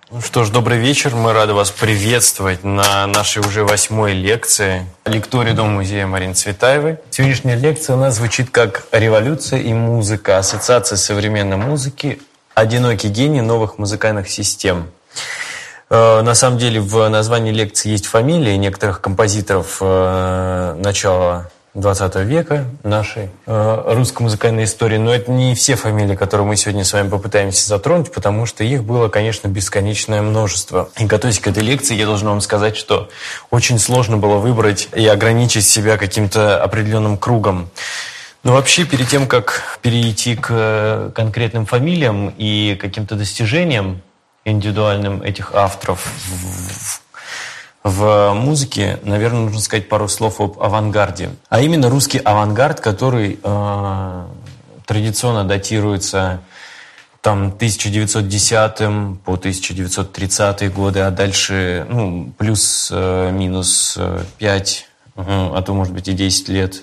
Ну что ж, добрый вечер. Мы рады вас приветствовать на нашей уже 8-й лекции лектории Дом-музея Марины Цветаевой. Сегодняшняя лекция у нас звучит как «Революция и музыка. Ассоциация современной музыки. Одинокий гений новых музыкальных систем». На самом деле в названии лекции есть фамилии некоторых композиторов начала 20 века нашей русской музыкальной истории, но это не все фамилии, которые мы сегодня с вами попытаемся затронуть, потому что их было, конечно, бесконечное множество. И готовясь к этой лекции, я должен вам сказать, что очень сложно было выбрать и ограничить себя каким-то определенным кругом. Но вообще, перед тем, как перейти к конкретным фамилиям и каким-то достижениям индивидуальным этих авторов в музыке, наверное, нужно сказать пару слов об авангарде. А именно русский авангард, который традиционно датируется 1910 по 1930 годы, а дальше плюс-минус 5, а то, может быть, и 10 лет.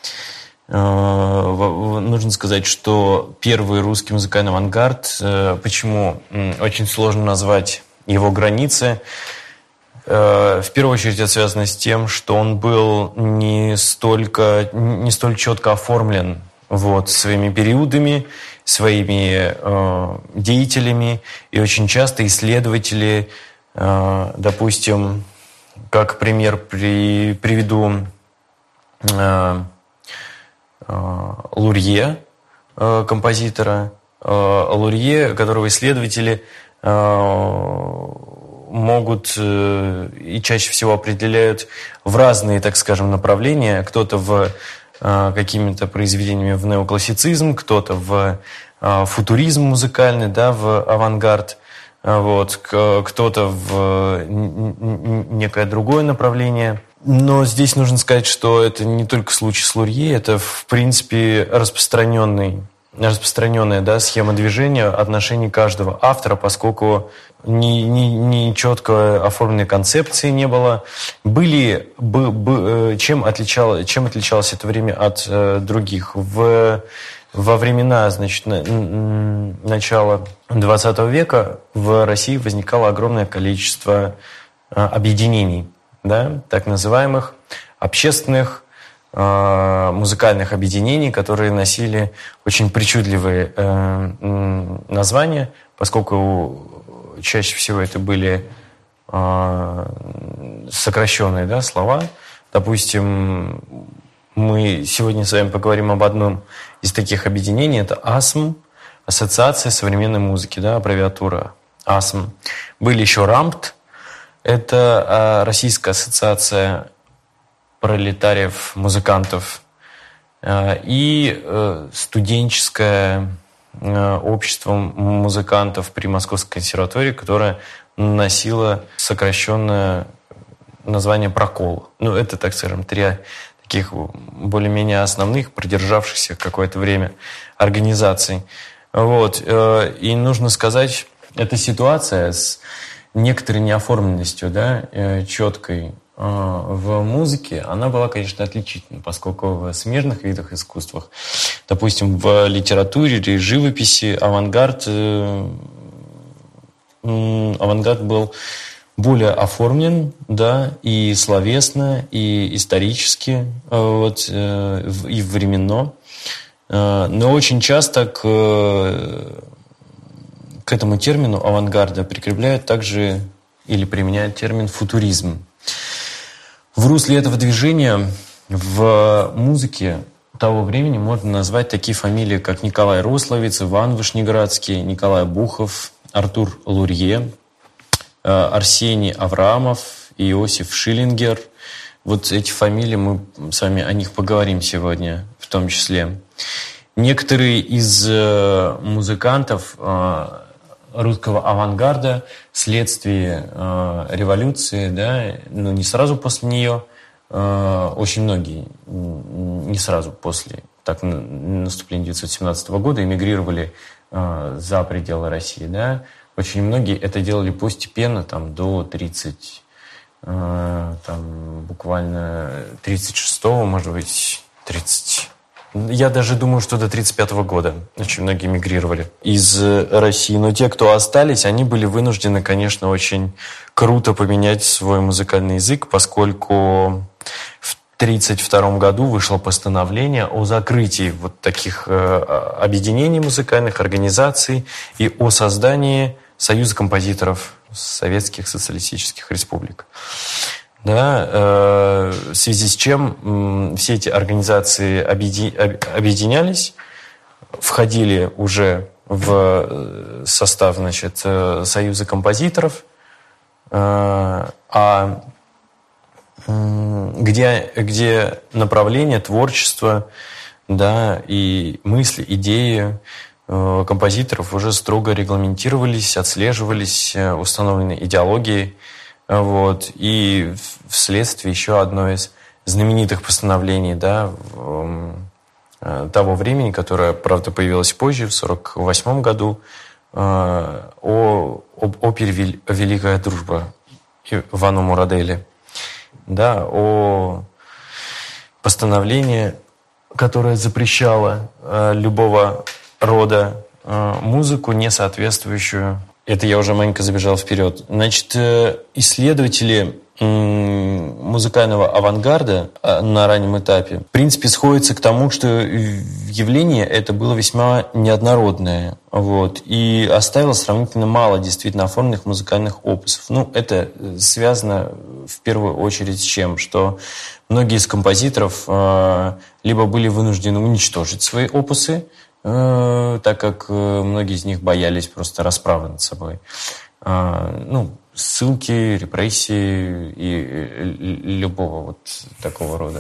Нужно сказать, что первый русский музыкальный авангард, почему очень сложно назвать его границы, в первую очередь это связано с тем, что он был не столь четко оформлен своими периодами, своими деятелями. И очень часто исследователи, допустим, как пример приведу Лурье, композитора, Лурье, которого исследователи могут и чаще всего определяют в разные, так скажем, направления. Кто-то в какими-то произведениями в неоклассицизм, кто-то в футуризм музыкальный, в авангард, кто-то в некое другое направление. Но здесь нужно сказать, что это не только случай с Лурье, это, в принципе, распространенная схема движения отношений каждого автора, поскольку не четко оформленной концепции не было. Чем отличалось это время от других? Во времена, начала XX века в России возникало огромное количество объединений, так называемых общественных музыкальных объединений, которые носили очень причудливые названия, поскольку чаще всего это были сокращенные слова. Допустим, мы сегодня с вами поговорим об одном из таких объединений. Это АСМ, Ассоциация современной музыки, аббревиатура АСМ. Были еще РАМПТ, это Российская ассоциация пролетариев, музыкантов, и студенческое общество музыкантов при Московской консерватории, которое носило сокращенное название «Прокол». Это, так скажем, три таких более-менее основных, продержавшихся какое-то время организаций. И нужно сказать, эта ситуация с некоторой неоформленностью, четкой, в музыке, она была, конечно, отличительной, поскольку в смежных видах искусствах, допустим, в литературе или живописи авангард был более оформлен, и словесно, и исторически, и временно. Но очень часто к этому термину авангарда прикрепляют также или применяют термин футуризм. В русле этого движения в музыке того времени можно назвать такие фамилии, как Николай Рословец, Иван Вышнеградский, Николай Бухов, Артур Лурье, Арсений Авраамов, Иосиф Шиллингер. Эти фамилии, мы с вами о них поговорим сегодня в том числе. Некоторые из музыкантов русского авангарда вследствие революции, не сразу после нее, очень многие не сразу после наступления 1917 года эмигрировали за пределы России, Очень многие это делали постепенно, до 30, буквально 36-го, может быть, 30 Я даже думаю, что до 1935 года очень многие мигрировали из России. Но те, кто остались, они были вынуждены, конечно, очень круто поменять свой музыкальный язык, поскольку в 1932 году вышло постановление о закрытии вот таких объединений музыкальных, организаций и о создании Союза композиторов Советских Социалистических Республик. Да, в связи с чем все эти организации объединялись, входили уже в состав, значит, Союза композиторов, где направление, творчество, да, и мысли, идеи композиторов уже строго регламентировались, отслеживались установленной идеологией. Вот. И вследствие еще одно из знаменитых постановлений, да, того времени, которое, правда, появилось позже, в 1948 году, о опере «Великая дружба» Вано Мурадели. Да, о постановлении, которое запрещало любого рода музыку, не соответствующую. Это я уже маленько забежал вперед. Значит, исследователи музыкального авангарда на раннем этапе, в принципе, сходятся к тому, что явление это было весьма неоднородное, вот, и оставило сравнительно мало действительно оформленных музыкальных опусов. Ну, это связано в первую очередь с чем? Что многие из композиторов либо были вынуждены уничтожить свои опусы, так как многие из них боялись просто расправы над собой. Ну, ссылки, репрессии и любого вот такого рода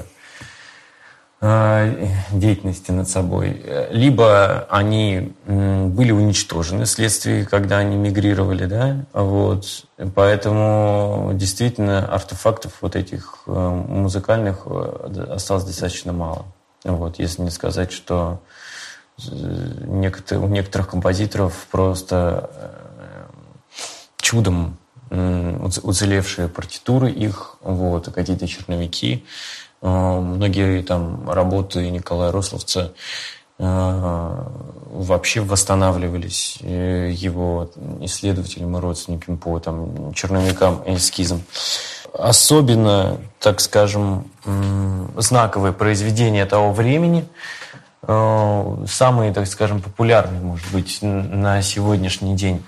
деятельности над собой. Либо они были уничтожены вследствие, когда они мигрировали, да, вот. Поэтому действительно артефактов вот этих музыкальных осталось достаточно мало. Вот, если не сказать, что у некоторых композиторов просто чудом уцелевшие партитуры их, вот, какие-то черновики. Многие там работы Николая Рословца вообще восстанавливались его исследователям и родственникам по там, черновикам и эскизам. Особенно, так скажем, знаковые произведения того времени, самые, так скажем, популярные, может быть, на сегодняшний день,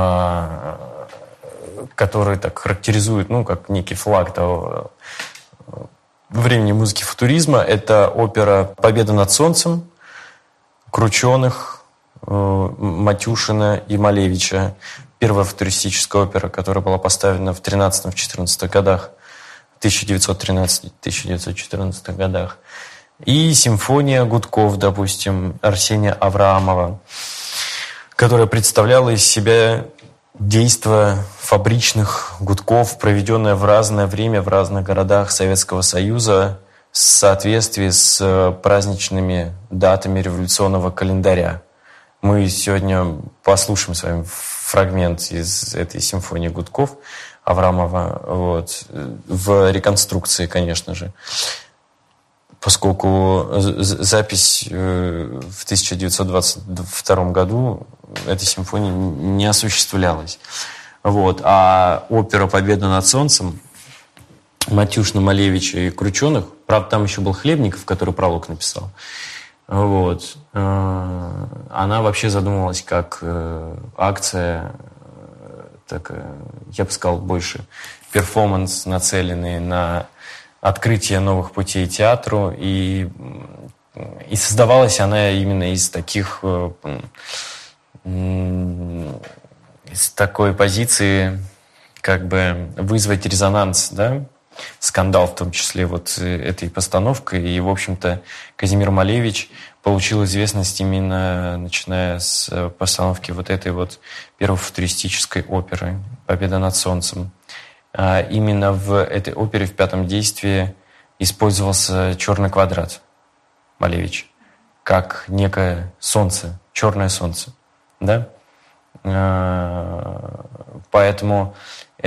которые так характеризуют, ну, как некий флаг того времени музыки футуризма, это опера «Победа над солнцем» Крученых, Матюшина и Малевича. Первая футуристическая опера, которая была поставлена в 13-14 годах, 1913-1914 годах. И симфония гудков, допустим, Арсения Авраамова, которая представляла из себя действо фабричных гудков, проведенное в разное время в разных городах Советского Союза в соответствии с праздничными датами революционного календаря. Мы сегодня послушаем с вами фрагмент из этой симфонии гудков Авраамова, вот, в реконструкции, конечно же, поскольку запись в 1922 году этой симфонии не осуществлялась. Вот. А опера «Победа над солнцем» Матюшина, Малевича и Крученых, правда, там еще был Хлебников, который пролог написал, вот, она вообще задумывалась как акция, так, я бы сказал, больше перформанс, нацеленный на открытие новых путей театру, и создавалась она именно из таких, из такой позиции, как бы вызвать резонанс, да, скандал в том числе вот этой постановкой. И, в общем-то, Казимир Малевич получил известность именно начиная с постановки вот этой вот первой футуристической оперы «Победа над солнцем». Именно в этой опере в пятом действии использовался черный квадрат Малевич как некое солнце, черное солнце, да? Поэтому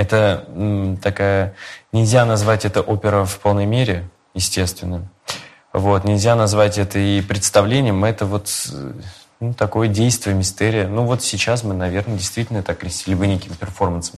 это такая... Нельзя назвать это оперой в полной мере, естественно. Вот, нельзя назвать это и представлением, это вот такое действие, мистерия. Ну вот сейчас мы, наверное, действительно это окрестили бы неким перформансом.